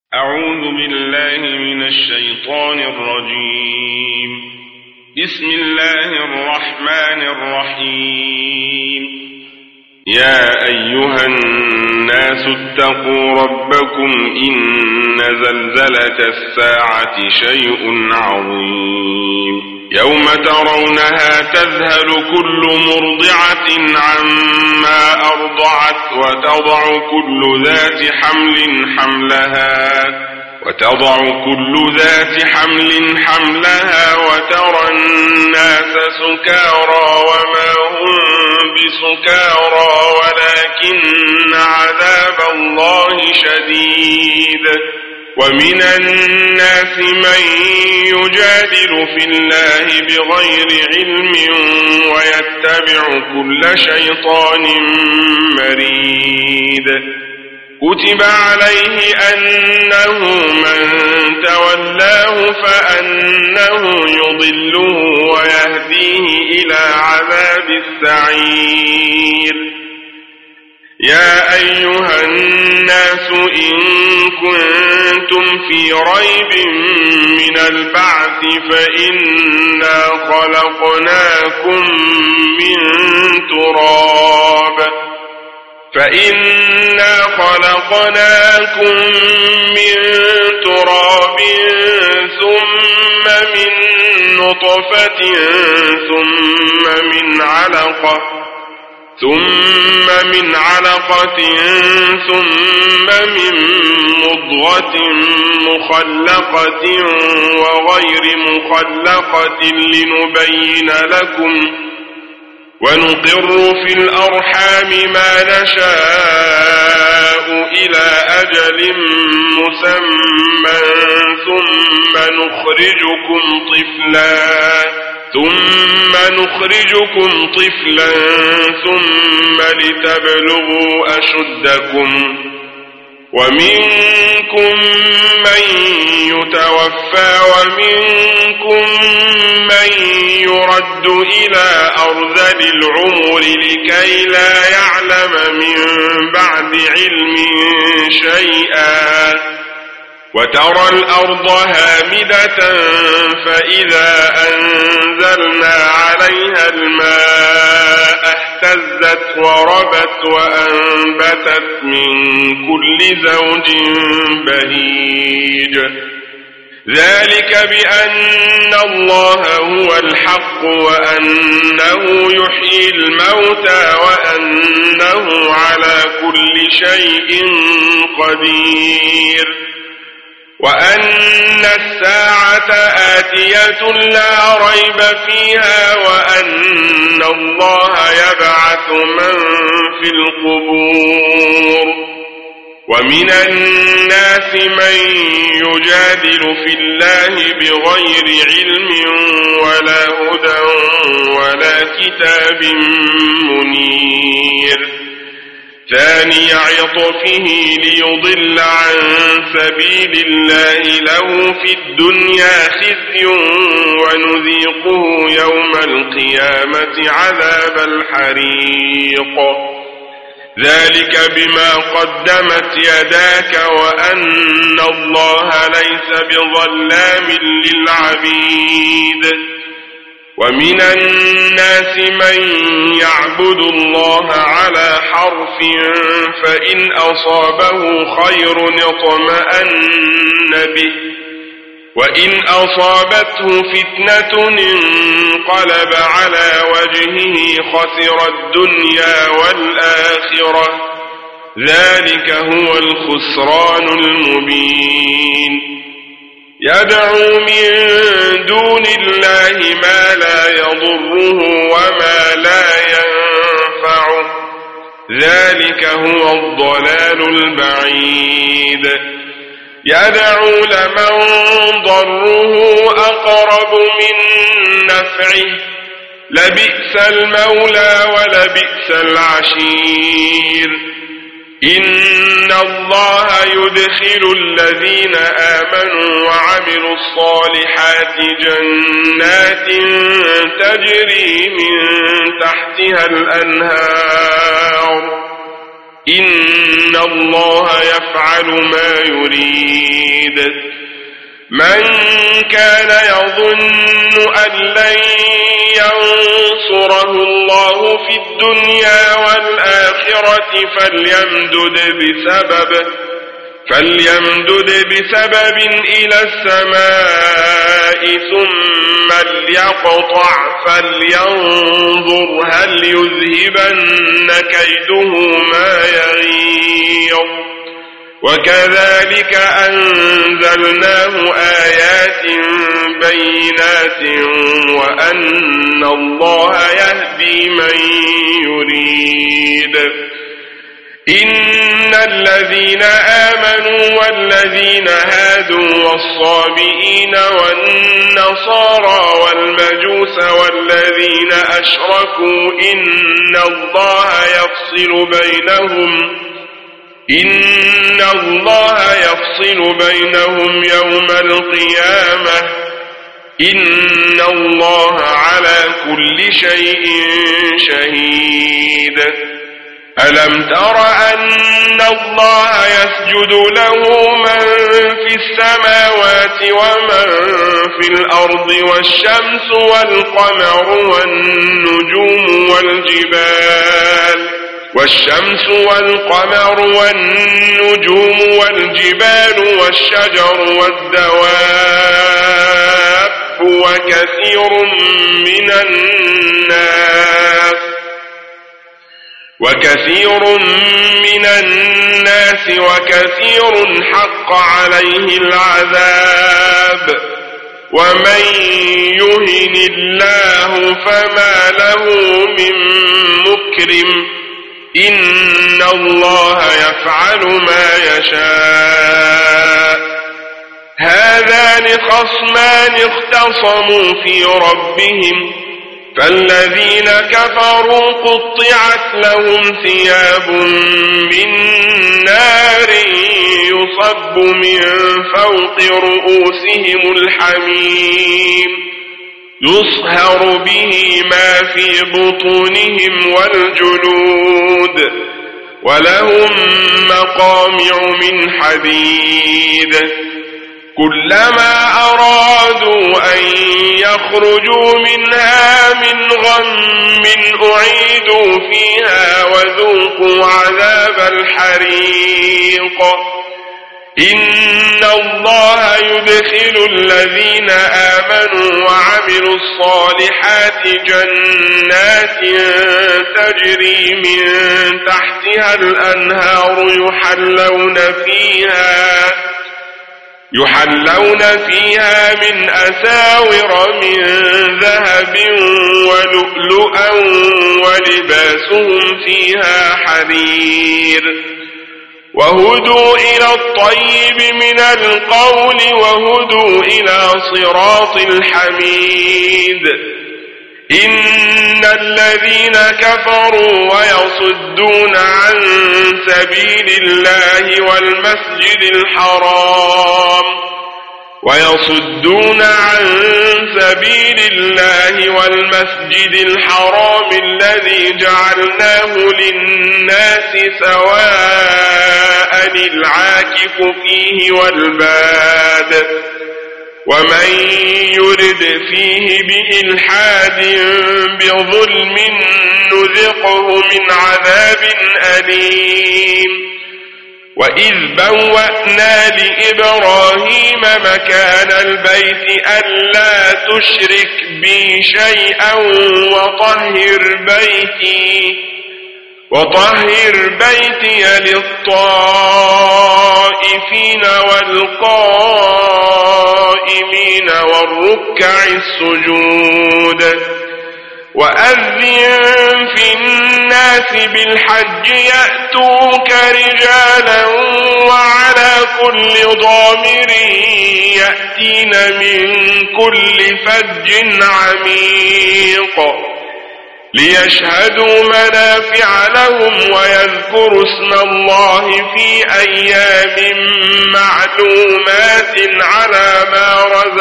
أعوذ بالله من الشيطان الرجيم. بسم الله الرحمن الرحيم. يا أيها الناس اتقوا ربكم إن زلزلة الساعة شيء عظيم يوم ترونها تذهل كل مرضعة عما أرضعت وتضع كل ذات حملها وترى الناس سكارى وما هم بسكارى ولكن عذاب الله شديد. ومن الناس من يجادل في الله بغير علم ويتبع كل شيطان مريد. كتب عليه أنه من تولاه فأنه يضله ويهديه إلى عذاب السعير. يا أيها الناس إن كنتم في ريب من البعث فإنا خلقناكم من تراب ثم من نطفة ثم من علقة ثم من مضغة مخلقة وغير مخلقة لنبين لكم ونقر في الأرحام ما نشاء إلى أجل مسمى ثم نخرجكم طفلا ثم لتبلغوا أشدكم ومنكم من يتوفى ومنكم من يرد إلى أرذل العمر لكي لا يعلم من بعد علم شيئا. وترى الأرض هامدة فإذا أنزلنا عليها الماء اهتزت وربت وأنبتت من كل زوج بهيج. ذلك بأن الله هو الحق وأنه يحيي الموتى وأنه على كل شيء قدير وأن الساعة آتية لا ريب فيها وأن الله يبعث من في القبور. ومن الناس من يجادل في الله بغير علم ولا هدى ولا كتاب منير. ثاني عطفه ليضل عن سبيل الله له في الدنيا خزي ونذيقه يوم القيامة عذاب الحريق. ذلك بما قدمت يداك وأن الله ليس بظلام للعبيد. ومن الناس من يعبد الله على حرف فإن أصابه خير اطمأن به وإن أصابته فتنة انقلب على وجهه خسر الدنيا والآخرة. ذلك هو الخسران المبين. يدعو من دون الله ما لا يضره وما لا ينفعه. ذلك هو الضلال البعيد. يدعو لمن ضره أقرب من نفعه. لبئس المولى ولبئس العشير. إن الله يدخل الذين آمنوا وعملوا الصالحات جنات تجري من تحتها الأنهار إن الله يفعل ما يريد من كان يظن أن لن ينصره الله في الدنيا والآخرة فليمدد بسبب إلى السماء ثم ليقطع فلينظر هل يذهبن كيده ما يغيظ وكذلك أنزلناه آيات بينات وأن الله يهدي من يريد إن الذين آمنوا والذين هادوا والصابئين والنصارى والمجوس والذين أشركوا إن الله يفصل بينهم يوم القيامة إن الله على كل شيء شهيد ألم تر أن الله يسجد له من في السماوات ومن في الأرض والشمس والقمر والنجوم والجبال والشجر والدواب وكثير من الناس وكثير حق عليه العذاب ومن يهن الله فما له من مكرم إن الله يفعل ما يشاء هذان خصمان اختصموا في ربهم فالذين كفروا قطعت لهم ثياب من نار يصب من فوق رؤوسهم الحميم يصهر به ما في بطونهم والجلود ولهم مقامع من حديد كلما أرادوا أن يخرجوا منها من غم أعيدوا فيها وذوقوا عذاب الحريق إن الله يدخل الذين آمنوا وعملوا الصالحات جنات تجري من تحتها الأنهار يحلون فيها من أساور من ذهب ولؤلؤا ولباسهم فيها حرير وهدوا إلى الطيب من القول وهدوا إلى صراط الحميد إن الذين كفروا ويصدون عن سبيل الله والمسجد الحرام الذي جعلناه للناس سواء العاكف فيه والباد ومن يرد فيه بإلحاد بظلم نذقه من عذاب أليم وإذ بوأنا لإبراهيم مكان البيت ألا تشرك بي شيئا وطهر بيتي للطائفين والقائمين والركع السجود وأذن في الناس بالحج يأتوك رجالا وعلى كل ضامر يأتين من كل فج عميق ليشهدوا منافع لهم ويذكروا اسم الله في أيام معلومات على ما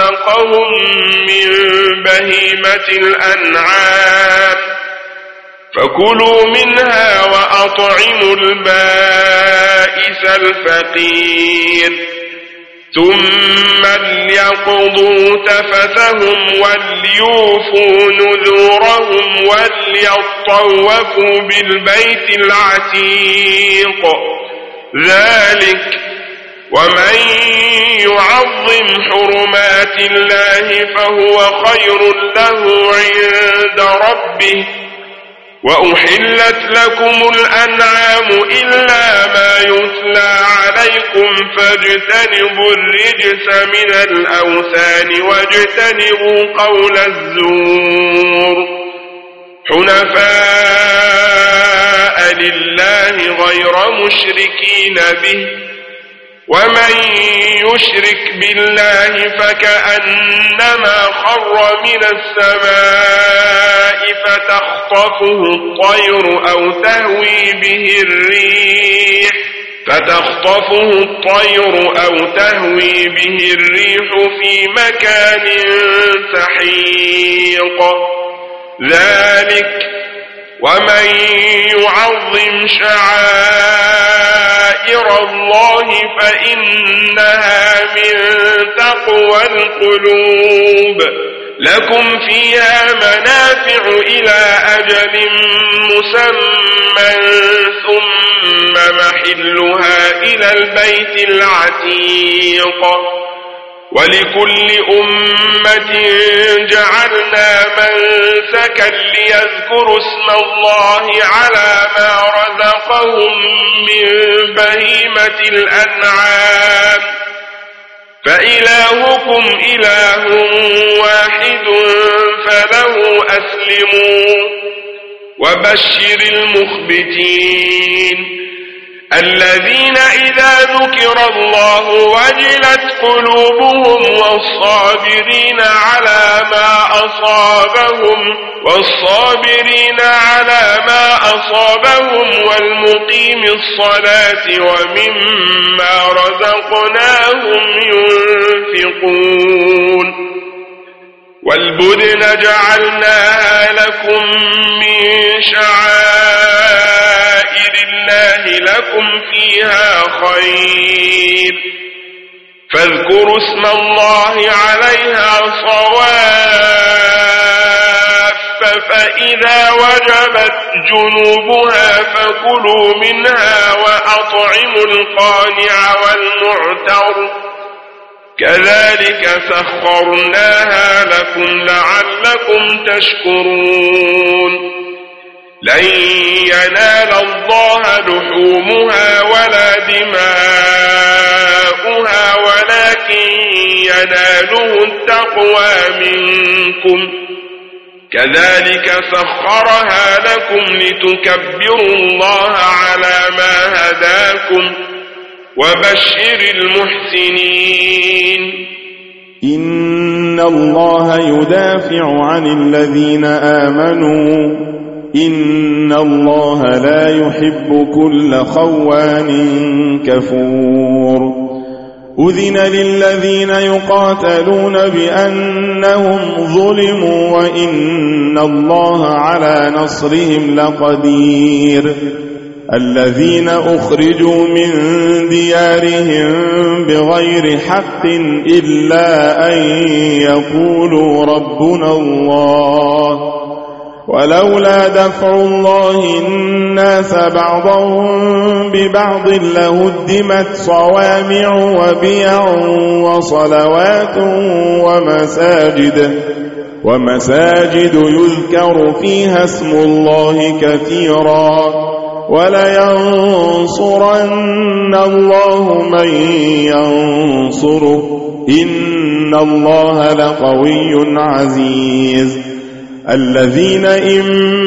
رزقهم من بهيمة الأنعام فكلوا منها وأطعموا البائس الفقير ثم ليقضوا تفثهم وليوفوا نذورهم وليطوفوا بالبيت العتيق ذلك ومن يعظم حرمات الله فهو خير له عند ربه وأحلت لكم الأنعام إلا ما يتلى عليكم فاجتنبوا الرجس من الأوثان واجتنبوا قول الزور حنفاء لله غير مشركين به ومن يشرك بالله فكأنما خر من السماء فتخطفه الطير أو تهوي به الريح في مكان سحيق ذلك ومن يعظم شعائر الله فإنها من تقوى القلوب لكم فيها منافع إلى أجل مسمى ثم محلها إلى البيت العتيق ولكل أمة جعلنا منسكا ليذكروا اسم الله على ما رزقهم من بهيمة الأنعام فإلهكم إله واحد فله أسلموا وبشر المخبتين الذين إذا ذكر الله وجلت قلوبهم والصابرين على ما أصابهم والمقيم الصلاة ومما رزقناهم ينفقون والبدن جعلناها لكم من شعائر الله لكم فيها خير فاذكروا اسم الله عليها صواف فإذا وجبت جنوبها فكلوا منها وأطعموا القانع والمعتر كذلك سخرناها لكم لعلكم تشكرون لن ينال الله لحومها ولا دماؤها ولكن يناله التقوى منكم كذلك سخرها لكم لتكبروا الله على ما هداكم وبشر المحسنين إن الله يدافع عن الذين آمنوا إن الله لا يحب كل خوان كفور أذن للذين يقاتلون بأنهم ظلموا وإن الله على نصرهم لقدير الذين أخرجوا من ديارهم بغير حق إلا أن يقولوا ربنا الله ولولا دفع الله الناس بعضهم ببعض لهدمت صوامع وبيع وصلوات ومساجد يذكر فيها اسم الله كثيرا ولينصرن الله من ينصره إن الله لقوي عزيز الذين إن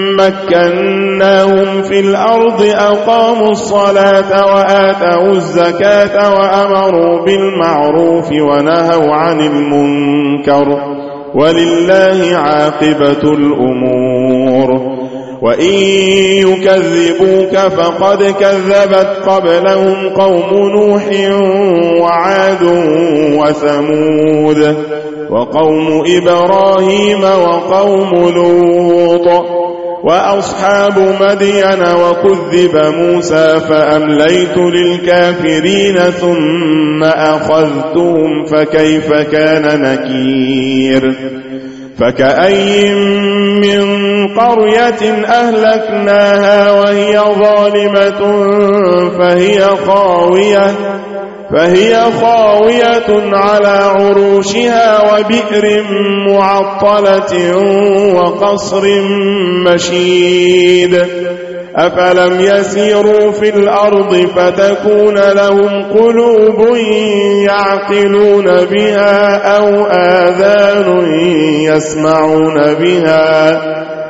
مكناهم في الأرض أقاموا الصلاة وآتوا الزكاة وأمروا بالمعروف ونهوا عن المنكر ولله عاقبة الأمور وإن يكذبوك فقد كذبت قبلهم قوم نوح وعاد وثمود وقوم إبراهيم وقوم لوط وأصحاب مدين وكذب موسى فأمليت للكافرين ثم أخذتهم فكيف كان نكير فكأي من قرية أهلكناها وهي ظالمة فهي خاوية على عروشها وبئر معطلة وقصر مشيد أفلم يسيروا في الأرض فتكون لهم قلوب يعقلون بها أو آذان يسمعون بها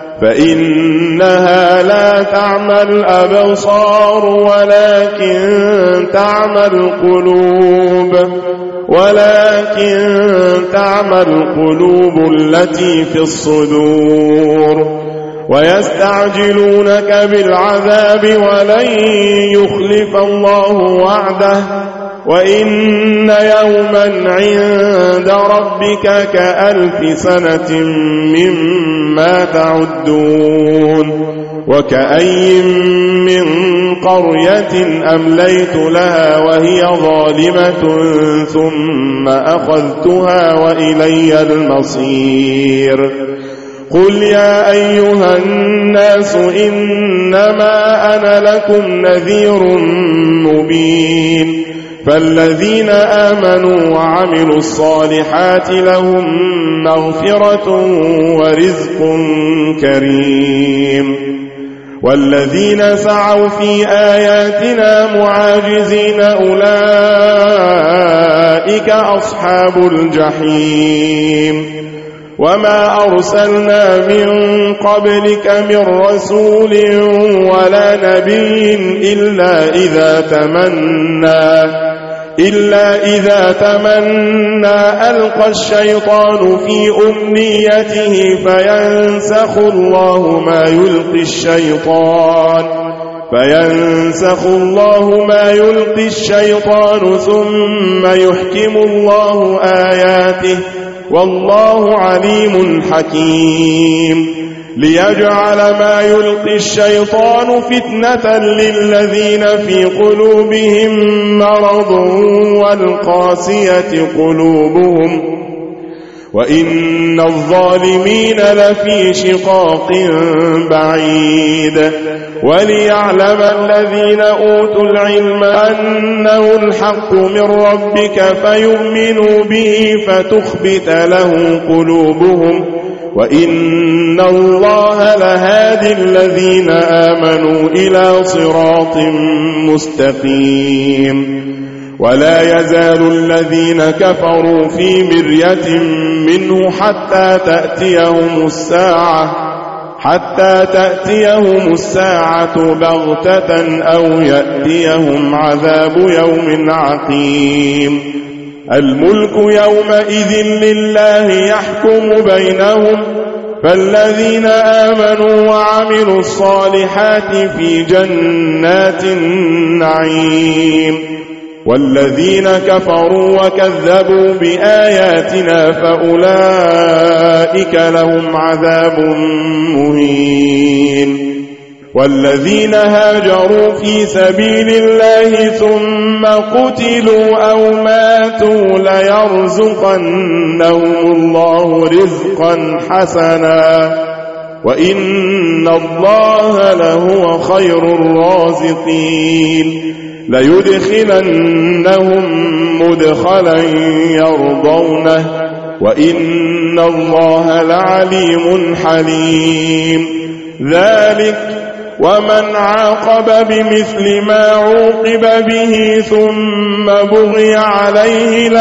فإنها لا تعمى الأبصار ولكن تعمى القلوب التي في الصدور ويستعجلونك بالعذاب ولن يخلف الله وعده وإن يوما عند ربك كألف سنة مما تعدون وكأي من قرية أمليت لها وهي ظالمة ثم أخذتها وإلي المصير قل يا أيها الناس إنما أنا لكم نذير مبين فالذين آمنوا وعملوا الصالحات لهم مغفرة ورزق كريم والذين سعوا في آياتنا معاجزين أولئك أصحاب الجحيم وما أرسلنا من قبلك من رسول ولا نبي إلا إذا تمنى ألقى الشيطان في أمنيته فينسخ الله ما يلقي الشيطان ثم يحكم الله آياته والله عليم حكيم ليجعل ما يلقي الشيطان فتنة للذين في قلوبهم مرض والقاسية قلوبهم وإن الظالمين لفي شقاق بعيد وليعلم الذين أوتوا العلم أنه الحق من ربك فيؤمنوا به فتخبت له قلوبهم وإن الله لهادي الذين آمنوا إلى صراط مستقيم ولا يزال الذين كفروا في مرية منه حتى تأتيهم الساعة بغتة أو يأتيهم عذاب يوم عقيم الملك يومئذ لله يحكم بينهم فالذين آمنوا وعملوا الصالحات في جنات النعيم والذين كفروا وكذبوا بآياتنا فأولئك لهم عذاب مهين والذين هاجروا في سبيل الله ثم قتلوا أو ماتوا ليرزقنهم الله رزقا حسنا وإن الله لهو خير الرازقين ليدخلنهم مدخلا يرضونه وإن الله لعليم حليم ذلك ومن عاقب بمثل ما عوقب به ثم بغي عليه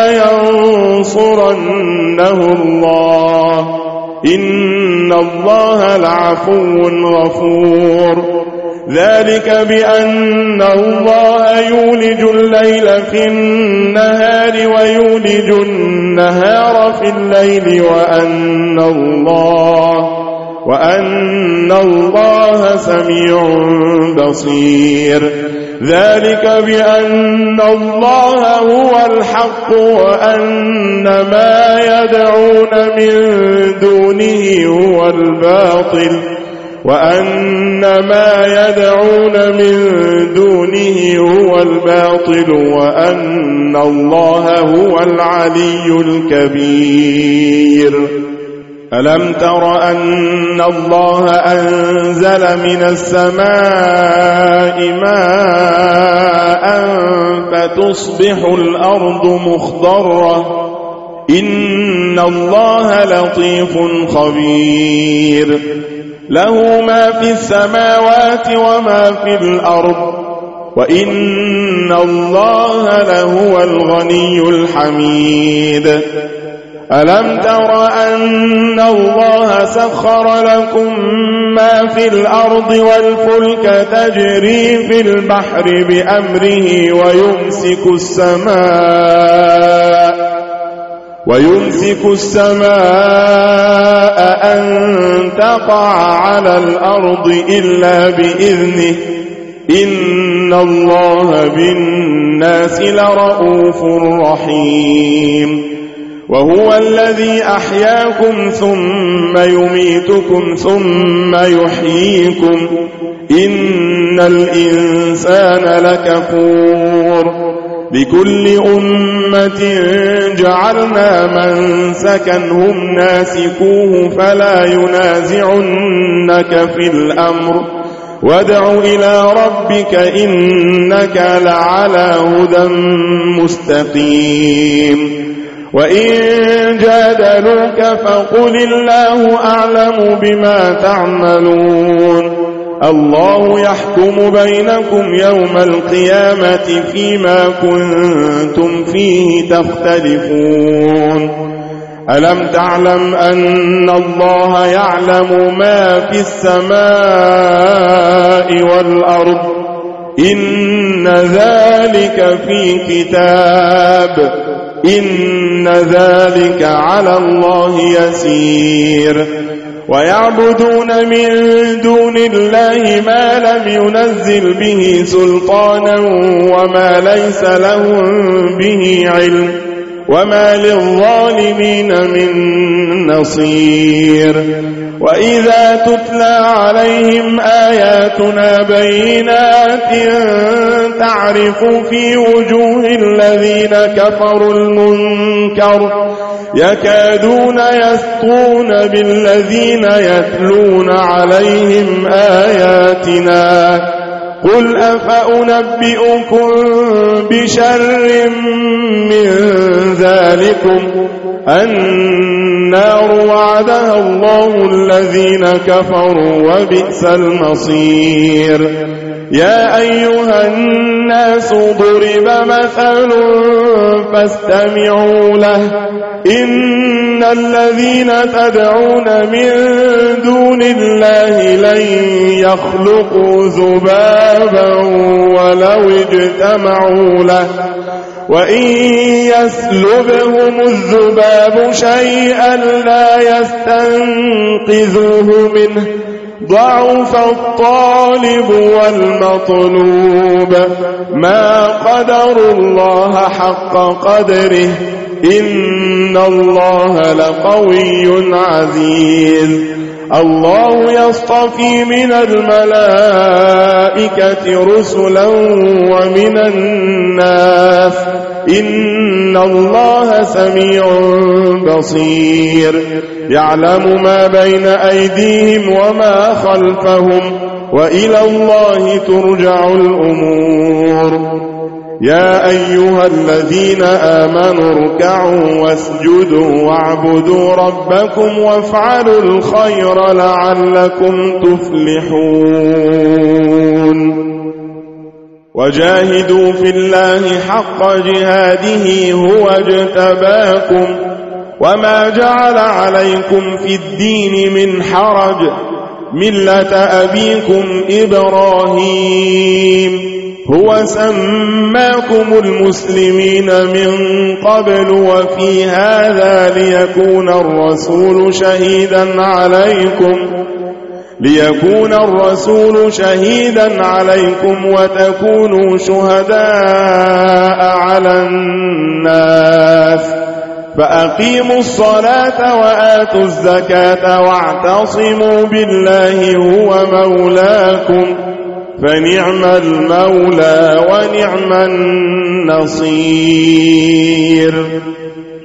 لينصرنه الله إن الله لعفو غفور ذلك بأن الله يولج الليل في النهار ويولج النهار في الليل وأن الله سميع بصير ذلك بأن الله هو الحق وأن ما يدعون من دونه هو الباطل وأن الله هو العلي الكبير. ألم تر أن الله أنزل من السماء ماء فتصبح الأرض مخضرة إن الله لطيف خبير له ما في السماوات وما في الأرض وإن الله لهو الغني الحميد. ألم تر أن الله سخر لكم ما في الأرض والفلك تجري في البحر بأمره ويمسك السماء أن تقع على الأرض إلا بإذنه إن الله بالناس لرؤوف رحيم. وهو الذي أحياكم ثم يميتكم ثم يحييكم إن الإنسان لكفور. لكل أمة جعلنا منسكا هم ناسكوه فلا ينازعنك في الأمر وادع إلى ربك إنك لعلى هدى مستقيم. وإن جادلوك فقل الله أعلم بما تعملون الله يحكم بينكم يوم القيامة فيما كنتم فيه تختلفون. ألم تعلم أن الله يعلم ما في السماء والأرض إن ذلك في كتاب إن ذلك على الله يسير. ويعبدون من دون الله ما لم ينزل به سلطانا وما ليس لهم به علم وما للظالمين من نصير. وإذا تتلى عليهم آياتنا بينات تعرف في وجوه الذين كفروا المنكر يكادون يسطون بالذين يتلون عليهم آياتنا قل أفأنبئكم بشر من ذلكم النار وعدها الله الذين كفروا وبئس المصير. يا أيها الناس ضرب مثل فاستمعوا له إن الذين تدعون من دون الله لن يخلقوا ذبابا ولو اجتمعوا له وإن يسلبهم الذباب شيئا لا يستنقذوه منه ضعف الطالب والمطلوب ما قدروا الله حق قدره إن الله لقوي عزيز. الله يصطفي من الملائكة رسلا ومن الناس إن الله سميع بصير يعلم ما بين أيديهم وما خلفهم وإلى الله ترجع الأمور. يا أيها الذين آمنوا اركعوا واسجدوا واعبدوا ربكم وافعلوا الخير لعلكم تفلحون. وجاهدوا في الله حق جهاده هو اجتباكم وما جعل عليكم في الدين من حرج ملة أبيكم إبراهيم هو سماكم المسلمين من قبل وفي هذا ليكون الرسول شهيدا عليكم ليكون الرسول شهيدا عليكم وتكونوا شهداء على الناس فأقيموا الصلاة وآتوا الزكاة واعتصموا بالله هو مولاكم فنعم المولى ونعم النصير